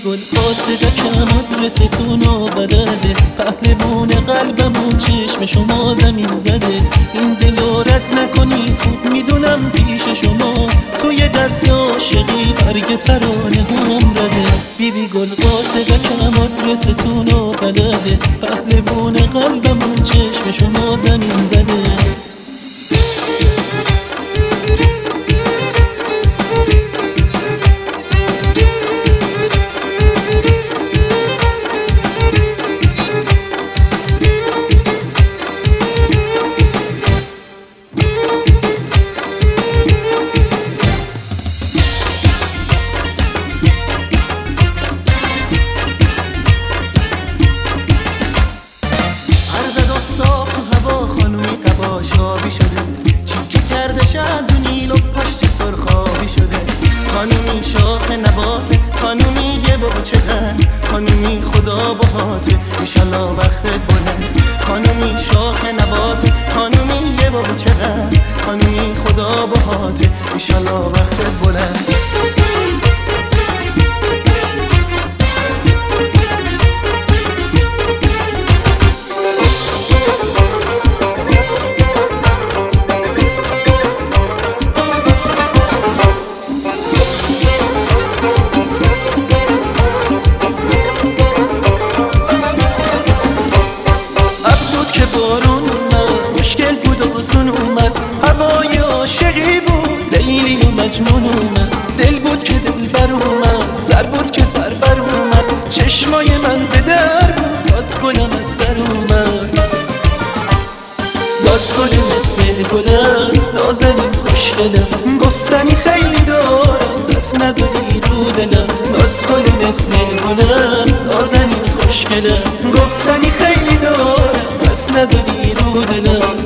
گل قاصدکم آدرستون و بلده، پهلوون قلبمون چشم شما زمین زده. این دل رد نکنید خوب میدونم پیش شما توی درس عاشقی برگ ترانه هم رده. بیبی گل قاصدکم آدرستون و بلده، پهلوون قلبمون چشم شما زمین زده. خانومی شاخ نباته، خانومی یه باچه قند، خانومی خدا باهاته ایشالله بختت بلند. خانومی شاخ نباته، خانومی یه باچه قند، خانومی خدا باهاته ایشالله بختت بلند. مشکل بود آسون اومد، هوای عاشقی بود لیلی و مجنون اومد. دل بود که دل بر اومد، سر بود که سر بر اومد. چشمای من به در بود، باز گلم از در اومد. باز گل مثل گلم، نازنین خوشگلم، گفتنی خیلی دارم دست نزدی رو دلم. باز گل مثل گلم، نازنین خوشگلم، گفتنی خیلی دارم دست نزدی رو دلم.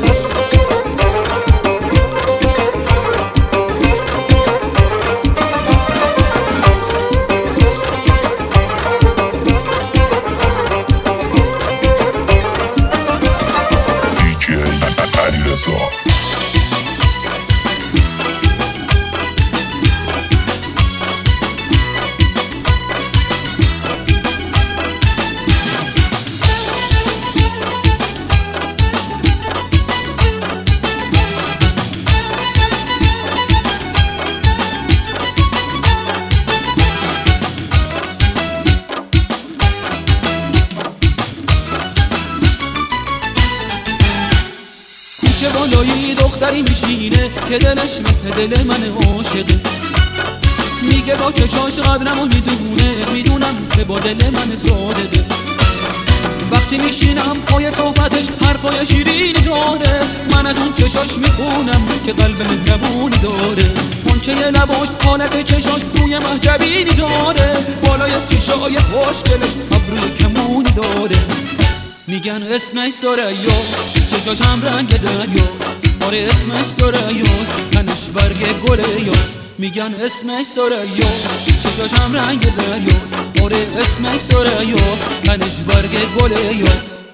چه بالایی دختری میشینه که دلش مثل دل من عاشقه. میگه با چشاش قدرمو میدونم که با دل من ساده. وقتی میشینم پای صحبتش حرفای شیرینی داره، من از اون چشاش میخونم که قلب مهربونی داره. منچه لباش حالت چشاش روی محجبینی داره، بالای چشای خوشگلش ابروی کمونی داره. میگن اسمش دریاست، چشاش هم رنگ دریاست. آره اسمش دریاست، تنش برگ گل یاست. میگن اسمش دریاست، چشاش هم رنگ دریاست. آره اسمش دریاست، تنش برگ گل یاست.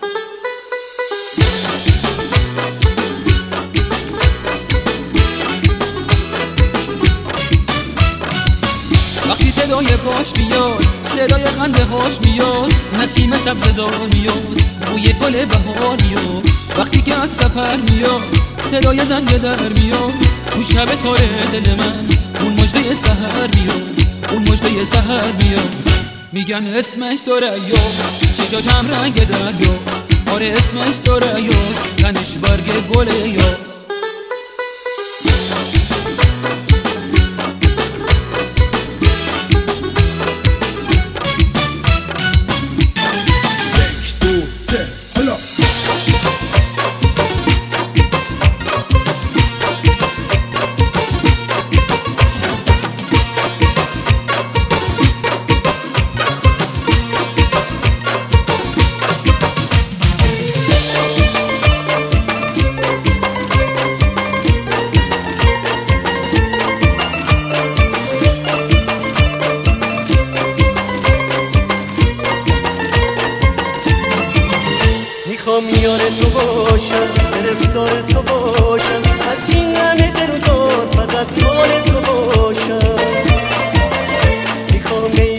وقتی صدای پاش بیاد، صدای خنده هاش میاد، نسیم سبززار میاد، بوی گل بهار میاد. وقتی که از سفر میاد، صدای زنگ در میاد، تو شب تاره دل من اون مژده سحر میاد، اون مژده سحر میاد. میگن اسمش دریاست، چشاش هم رنگ دریاست. آره اسمش دریاست، تنش برگ گل یاست. میخوام یار تو باشم، گرفتار تو باشم، از این همه دلدار فقط یار تو باشم. میخوام